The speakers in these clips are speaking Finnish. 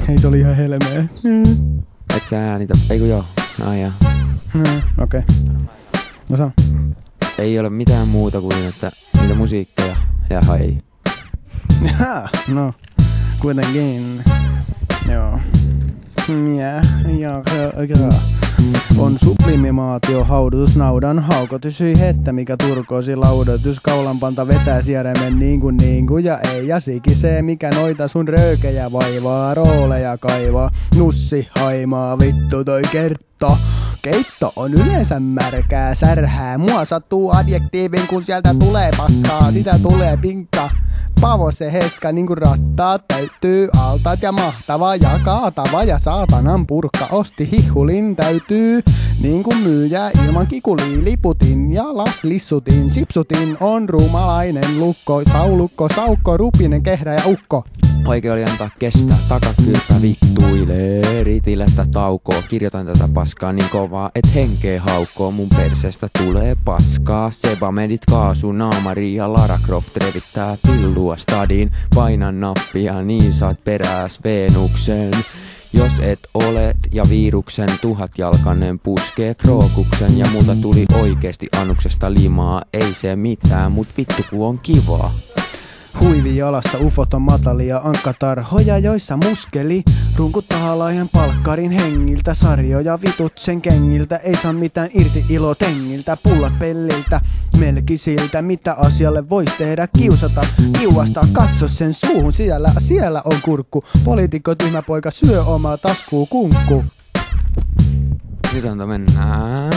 Ei, se oli ihan helmeä. Et sä äänitä, eiku joo, jaa. Okei. No sano. Ei ole mitään muuta kuin, että niitä musiikkeja ja hai. No, kuitenkin. Joo. Ja. On sublimimaatio, haudutus, naudan haukotus, hyi hettä, mikä turkoosi laudotus, kaulanpanta vetää sieremen niinku ja ei, ja siki se, mikä noita sun röykejä vaivaa, rooleja kaivaa, nussi haimaa, vittu toi kertto. Keitto on yleensä märkää särhää, mua sattuu adjektiivin, kun sieltä tulee paskaa, sitä tulee pinkka. Pavo se heska, niinku rattaat täytyy, altaat ja mahtava ja kaatava ja saatanan purkka. Osti hihulin täytyy, niinku myyjä ilman kikuli, liputin ja laslissutin. Sipsutin on rumalainen lukko, taulukko, saukko, rupinen, kehrä ja ukko. Oikein oli antaa kestää, takakyrpä vittuilee, ritilästä taukoo. Kirjoitan tätä paskaa niin kovaa, et henkeä haukkoo. Mun perseestä tulee paskaa. Sebamedit, kaasu, naamari ja Lara Croft revittää pillua stadiin. Painan nappia, niin saat perääs Venuksen. Jos et olet ja viruksen tuhatjalkainen puskee krookuksen. Ja multa tuli oikeesti annuksesta limaa. Ei se mitään, mut vittu ku on kivaa. Huivi jalassa, ufot on matalia, ankkatarhoja joissa muskeli. Runkuttaa laajan palkkarin hengiltä, sarjoja vitut sen kengiltä. Ei saa mitään irti ilo tengiltä, pullat pelliltä, melkisiltä. Mitä asialle vois tehdä, kiusata, kiuasta, katso sen suuhun. Siellä on kurkku, poliitikko tyhmä poika syö omaa taskuu kunkku. Nyt mennään.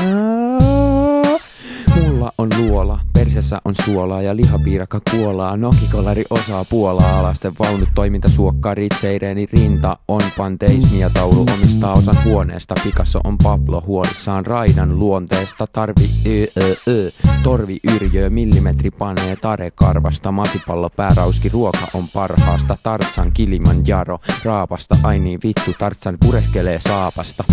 Mulla on luola, persessä on suolaa ja lihapiirakka kuolaa. Nokikolari osaa Puolaa, alasten vaunut toimintasuokkarit. Seireeni rinta on panteismia, taulu omistaa osan huoneesta. Picasso on Pablo huolissaan raidan luonteesta. Torvi yrjöö, millimetri panee tarekarvasta. Masipallo päärauski, ruoka on parhaasta. Tartsan Kilimanjaro raapasta, ai niin vittu, Tartsan pureskelee saapasta.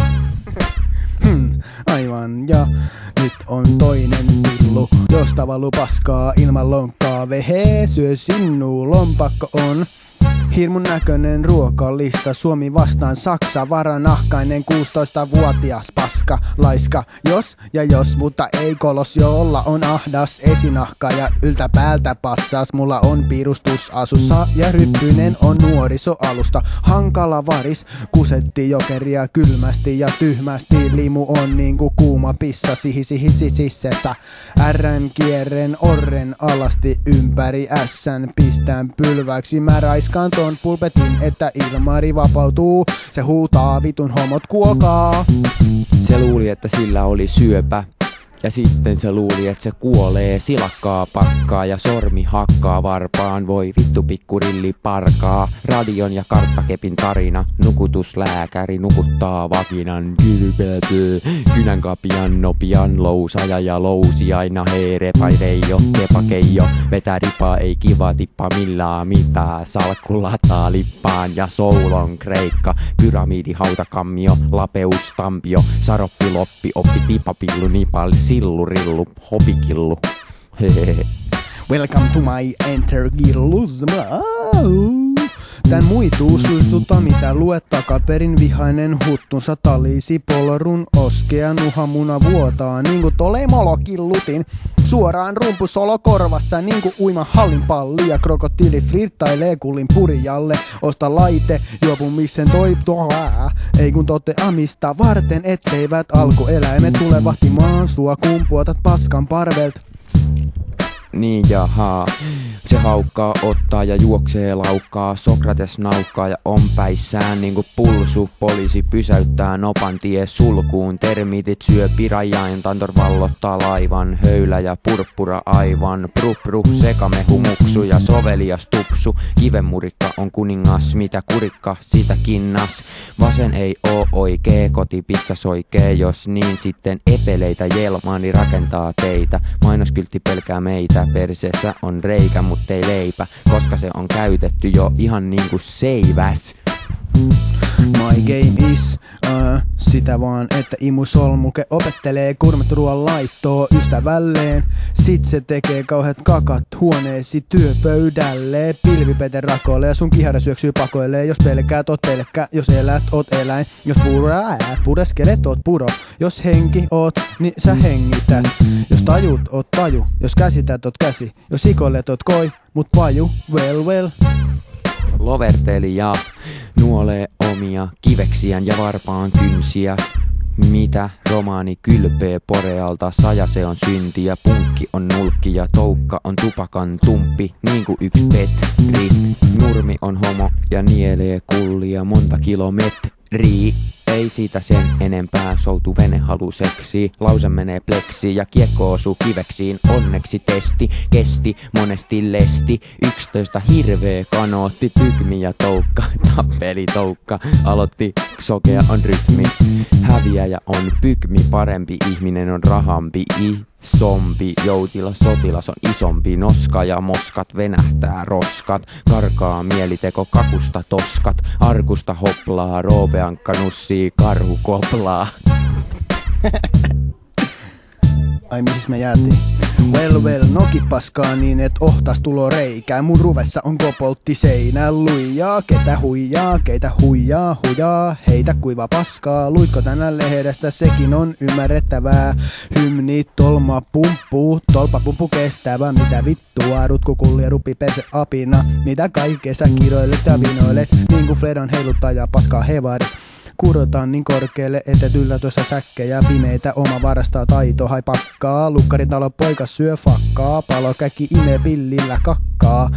Aivan, ja nyt on toinen pillu, josta valu paskaa ilman lonkkaa. Vehe syö sinua, lompakko on hirmun näköinen ruokalista. Suomi vastaan Saksa, varanahkainen 16-vuotias paska, laiska. Jos, mutta ei kolos, jolla on ahdas esinahka ja yltä päältä passas. Mulla on piirustus asussa ja ryppyinen on nuorisoalusta. Hankala varis, kusetti jokeria kylmästi ja tyhmästi. Limu on niinku kuuma pissa, sisessä. RM kierren orren alasti ympäri ässän. Pistän pylväksi, mä raiskaan ton pulpetin, että ilmari vapautuu. Se huutaa, vitun homot kuolkaa. Se luuli, että sillä oli syöpä. Ja sitten se luuli, että se kuolee. Silakkaa pakkaa ja sormi hakkaa varpaan. Voi vittu pikkurilli parkaa. Radion ja karttakepin tarina. Nukutuslääkäri nukuttaa vakinan. Kynänkapian nopian lousaja ja lousi aina heere vai reijo. Kepakeijo vetää ripaa, ei kiva tippa millään mitään. Salkku lataa lippaan ja soulon kreikka. Pyramidi hautakammio, lapeus tampio. Saroppi loppi oppi pipapillu nipalli. Sillurillu, hopikillu. Hehehe. Welcome to my entergillus. Tän muituus suistuttaa mitä luet takaperin vihainen huttunsa talisi polrun oskea nuhamuna vuotaa niinku tolei molokillutin. Suoraan rumpusolo korvassa niinku uima hallin palli ja krokotiili frittailee kullin purijalle. Osta laite juopumisen ei kun toteamista varten etteivät alkueläimet tule vahtimaan sua kun puotat paskan parvelt. Niin jaha, se haukkaa, ottaa ja juoksee laukkaa. Sokrates naukkaa ja on päissään niinku pulsu. Poliisi pysäyttää nopan tie sulkuun. Termitit syö pirajain, Tantor vallottaa laivan. Höylä ja purppura aivan. Prupru, sekamehu, muksu ja sovelias tupsu. Kivenmurikka on kuningas, mitä kurikka, sitä kinnas. Vasen ei oo oikee, kotipizza soikee. Jos niin sitten epeleitä jelmaani rakentaa teitä. Mainoskyltti pelkää meitä. Perseessä on reikä, mut ei leipä, koska se on käytetty jo ihan niinku seiväs. My game is sitä vaan, että imusolmuke opettelee kurmetruoan laittoa ystävälleen. Sit se tekee kauheat kakat huoneesi työpöydälle. Pilvipete rakoilee ja sun kihara syöksyy pakoilee. Jos pelkäät, oot pelkkä, jos elät, oot eläin. Jos pureskelet, oot puro. Jos henki oot, niin sä hengität. Jos tajut, oot taju. Jos käsität, oot käsi. Jos ikoilet, oot koi, mut paju, well. Loverteli ja nuolee omia kiveksiään ja varpaan kynsiä. Mitä romaani kylpee porealta, saja se on synti ja punkki on nulkki ja toukka on tupakan tumppi, niinku yks Petri. Nurmi on homo ja nielee kullia monta kilometriä. Ei siitä sen enempää, soutu vene halu seksiin. Lause menee pleksiin ja kiekko osuu kiveksiin. Onneksi testi kesti monesti lesti. 11 hirveä kanootti, pygmi ja toukka. Tappeli toukka, aloitti sokea on rytmi. Häviäjä on pygmi, parempi ihminen on rahampi. Isompi, joutila sotilas on isompi. Noska ja moskat venähtää roskat. Karkaa mieliteko kakusta toskat. Arkusta hoplaa, roopeankka nussii, karhu koplaa. Ai mihin me jäätiin? Well, noki paskaa niin et ohtas tulo reikää. Mun ruvessa on kopoltti seinä luijaa. Ketä huijaa, keitä huijaa, heitä kuiva paskaa. Luitko tänään lehdestä, sekin on ymmärrettävää. Hymni, tolma pumppu kestävä. Mitä vittua, rutkukulli ja rupi perse apina. Mitä kaikkea sä kiroilet ja vinoilet. Niinku Fledon heiluttaja paskaa hevari. Kurotaan niin korkealle, että yllä tuossa säkkejä. Pimeitä oma varastaa taito, hai pakkaa. Lukkaritalo poika syö fakkaa. Palokäki imee pillillä kakkaa.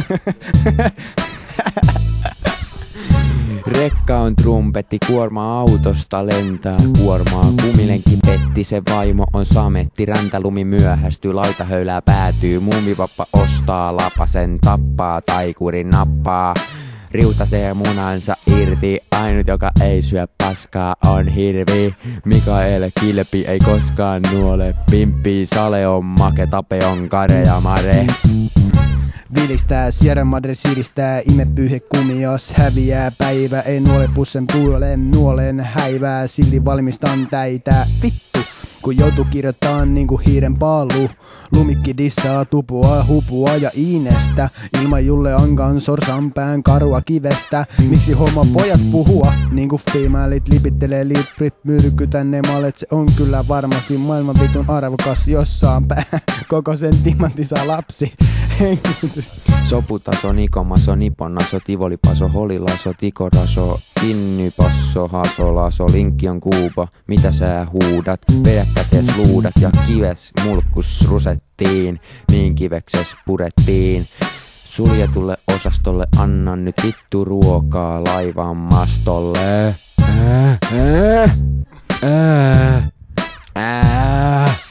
Rekka on trumpetti, kuorma autosta lentää kuormaa. Kumilenki petti, se vaimo on sametti. Räntälumi myöhästyy, laitahöylää päätyy. Muumivappa ostaa lapasen, tappaa, taikuri nappaa. Riutasee munansa irti, ainut joka ei syö paskaa on hirvi. Mikael Kilpi ei koskaan nuole, Pimppi Sale on make, Tape on Kare ja Mare. Vilistää, Sierra Madre siiristää, ime pyyhe kumias, häviää päivä, ei nuole pussen puolen, nuolen häivää, silti valmistan täitä, vittu. Kun joutuu kirjoittaa niinku hiiren paalu. Lumikki dissaa, tupua, hupua ja iinestä. Ilman Julle Ankan sorsanpään karua kivestä. Miksi homma pojat puhua? Niinku femailit lipittelee litrip myrkytä ne malet. Se on kyllä varmasti maailman vitun arvokas jossain pää. Koko sen timantti saa lapsi. Soputaso, nikomaso, niponaso, tivolipaso, holilaso, tikoraso, innypasso, hasolaso, linkki on kuupa, mitä sä huudat, vedä kätees luudat ja kives mulkkus rusettiin, niin kivekses purettiin. Suljetulle osastolle annan nyt vittu ruokaa laivan mastolle.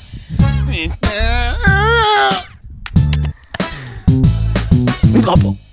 Nyt lopu.